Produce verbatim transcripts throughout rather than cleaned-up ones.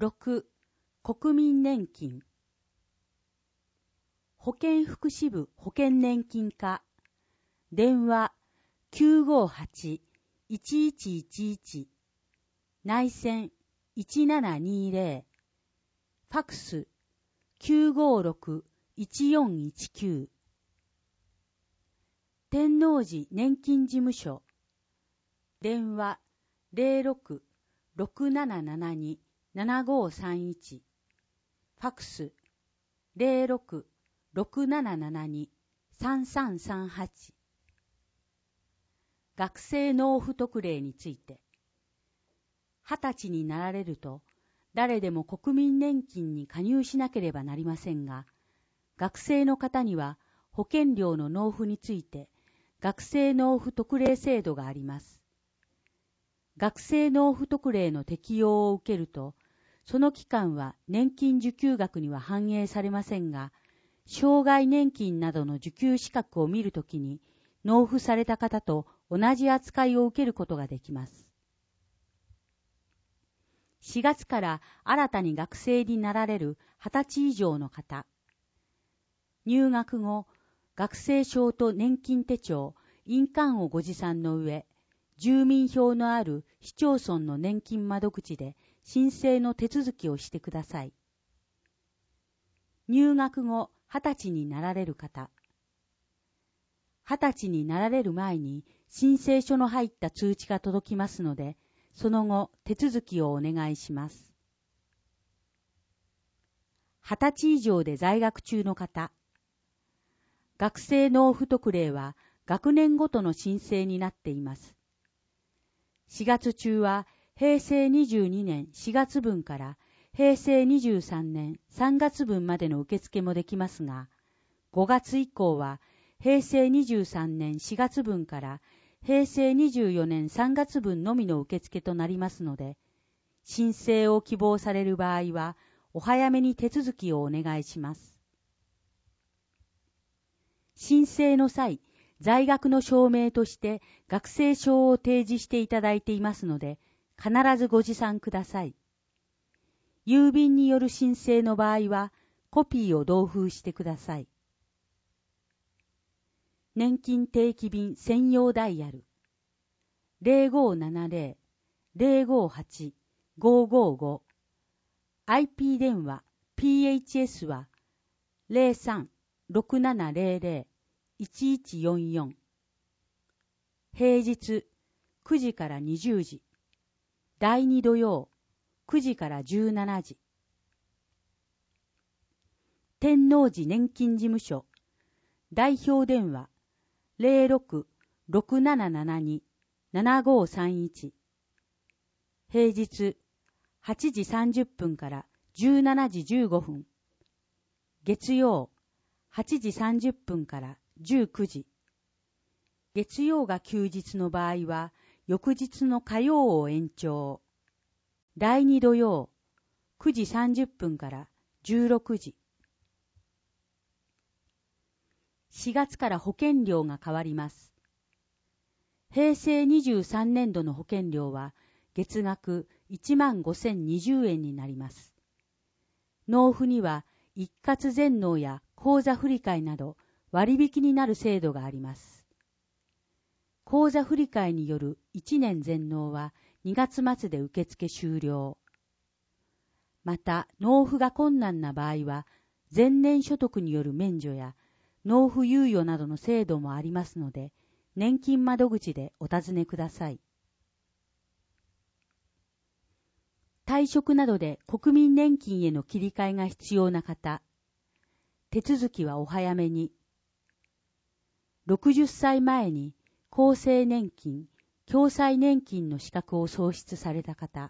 ろく、国民年金。保健福祉部保険年金課。電話 きゅうごはち いちいちいちいち。内線いちななにぜろ。ファクス きゅうごろく いちよんいちきゅう。天王寺年金事務所。電話 ゼロろく ろくななななに ななごさんいち。ファクス ゼロろく ろくななななに さんさんさんはち。学生納付特例について。二十歳になられると、誰でも国民年金に加入しなければなりませんが、学生の方には保険料の納付について、学生納付特例制度があります。学生納付特例の適用を受けると、その期間は年金受給額には反映されませんが、障害年金などの受給資格を見るときに、納付された方と同じ扱いを受けることができます。しがつから新たに学生になられるはたち以上の方。入学後、学生証と年金手帳、印鑑をご持参の上、住民票のある市町村の年金窓口で申請の手続きをしてください。入学後、はたちになられる方。はたちになられる前に申請書の入った通知が届きますので、その後手続きをお願いします。はたち以上で在学中の方。学生納付特例は学年ごとの申請になっています。しがつ中はへいせいにじゅうにねんしがつぶんからへいせいにじゅうさんねんさんがつぶんまでの受付もできますが、ごがつ以降はへいせいにじゅうさんねんしがつぶんからへいせいにじゅうよねんさんがつぶんのみの受付となりますので、申請を希望される場合は、お早めに手続きをお願いします。申請の際、在学の証明として学生証を提示していただいていますので、必ずご持参ください。郵便による申請の場合は、コピーを同封してください。年金定期便専用ダイヤル ゼロごななゼロ ゼロごはち ごごご。アイピー 電話 ピーエイチエス は ゼロさん ろくななゼロゼロ いちいちよんよん。平日くじからにじゅうじ。だいに土曜くじからじゅうしちじ。天王寺年金事務所代表電話ゼロろく ろくななななに ななごさんいち。平日はちじさんじゅっぷんからじゅうしちじじゅうごふん。月曜はちじさんじゅっぷんからじゅうくじ。月曜が休日の場合は翌日の火曜を延長。だいに土曜くじさんじゅっぷんからじゅうろくじ。しがつから保険料が変わります。へいせいにじゅうさんねんどの保険料は月額いちまんごせんにじゅうえんになります。納付には一括全納や口座振替など割引になる制度があります。口座振替によるいちねん全納はにがつ末で受付終了。また納付が困難な場合は前年所得による免除や納付猶予などの制度もありますので、年金窓口でお尋ねください。退職などで国民年金への切り替えが必要な方、手続きはお早めに。ろくじゅっさいまえに厚生年金、共済年金の資格を創出された方、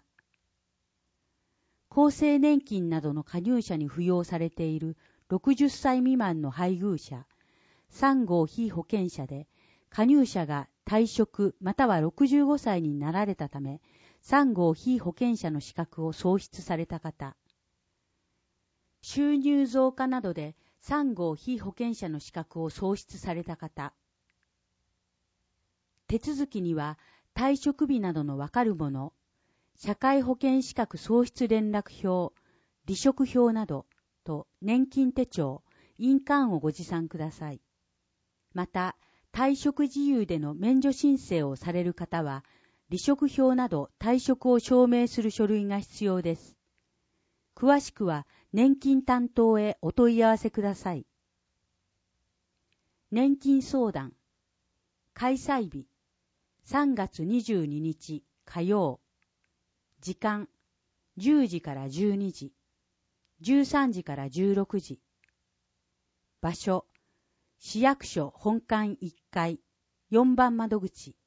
厚生年金などの加入者に扶養されているろくじゅっさい未満の配偶者、さん号被保険者で、加入者が退職またはろくじゅうごさいになられたため、さん号被保険者の資格を創出された方、収入増加などでさん号被保険者の資格を創出された方、手続きには退職日などのわかるもの、 社会保険資格喪失連絡票、離職票などと年金手帳、印鑑をご持参ください。また、退職自由での免除申請をされる方は、離職票など退職を証明する書類が必要です。詳しくは年金担当へお問い合わせください。年金相談。開催日、さんがつにじゅうににち火曜。時間、じゅうじからじゅうにじ、じゅうさんじからじゅうろくじ。場所、市役所本館いっかい、よんばん窓口。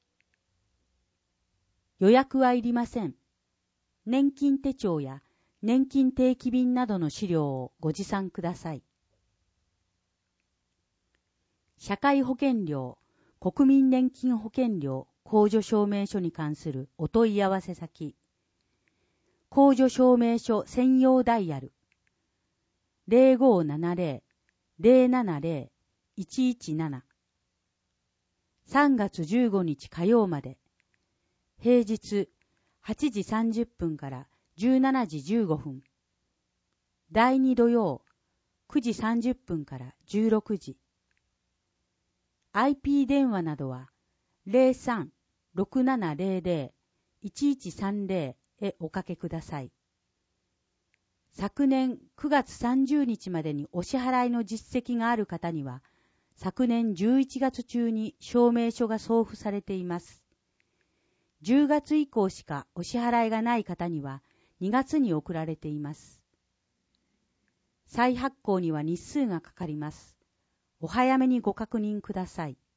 予約はいりません。年金手帳や年金定期便などの資料をご持参ください。社会保険料、国民年金保険料控除証明書に関するお問い合わせ先。控除証明書専用ダイヤル ゼロごーななゼロ ゼロななゼロ いちいちなな。さんがつじゅうごにち火曜まで。平日はちじさんじゅっぷんからじゅうしちじじゅうごふん。だいに土曜くじさんじゅっぷんからじゅうろくじ。アイピー 電話などは ゼロさん ろくななゼロゼロ いちいちさんゼロ へおかけください。昨年くがつさんじゅうにちまでにお支払いの実績がある方には、昨年じゅういちがつ中に証明書が送付されています。じゅうがつ以降しかお支払いがない方にはにがつに送られています。再発行には日数がかかります。お早めにご確認ください。